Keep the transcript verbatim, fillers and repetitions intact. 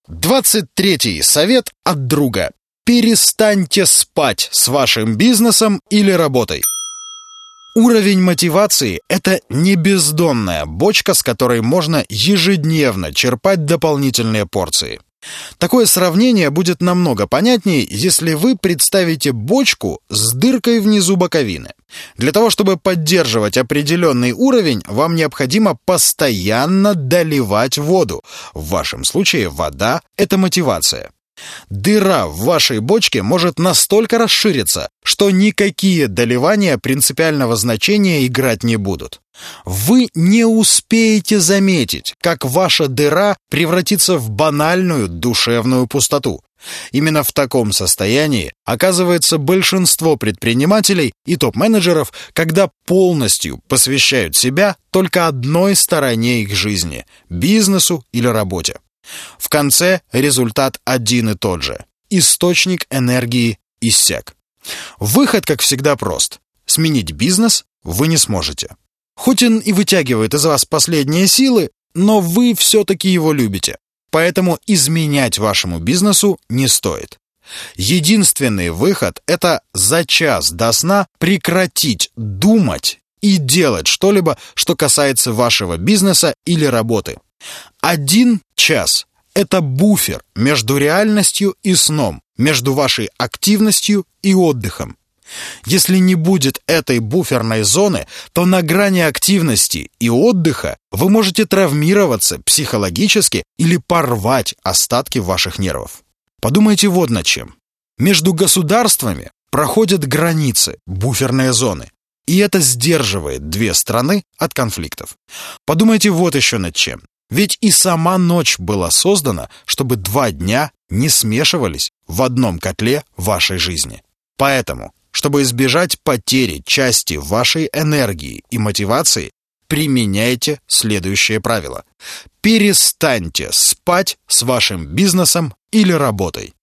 двадцать третий совет от друга. Перестаньте спать с вашим бизнесом или работой. Уровень мотивации – это не бездонная бочка, с которой можно ежедневно черпать дополнительные порции. Такое сравнение будет намного понятнее, если вы представите бочку с дыркой внизу боковины. Для того, чтобы поддерживать определенный уровень, вам необходимо постоянно доливать воду. В вашем случае вода – это мотивация. Дыра в вашей бочке может настолько расшириться, что никакие доливания принципиального значения играть не будут. Вы не успеете заметить, как ваша дыра превратится в банальную душевную пустоту. Именно в таком состоянии оказывается большинство предпринимателей и топ-менеджеров, когда полностью посвящают себя только одной стороне их жизни – бизнесу или работе. В конце результат один и тот же. Источник энергии иссяк. Выход, как всегда, прост. Сменить бизнес вы не сможете. Хоть он и вытягивает из вас последние силы, но вы все-таки его любите. Поэтому изменять вашему бизнесу не стоит. Единственный выход – это за час до сна прекратить думать и делать что-либо, что касается вашего бизнеса или работы. Один час – это буфер между реальностью и сном, между вашей активностью и отдыхом. Если не будет этой буферной зоны, то на грани активности и отдыха вы можете травмироваться психологически или порвать остатки ваших нервов. Подумайте вот над чем. Между государствами проходят границы, буферные зоны, и это сдерживает две страны от конфликтов. Подумайте вот еще над чем. Ведь и сама ночь была создана, чтобы два дня не смешивались в одном котле вашей жизни. Поэтому, чтобы избежать потери части вашей энергии и мотивации, применяйте следующее правило. Перестаньте спать с вашим бизнесом или работой.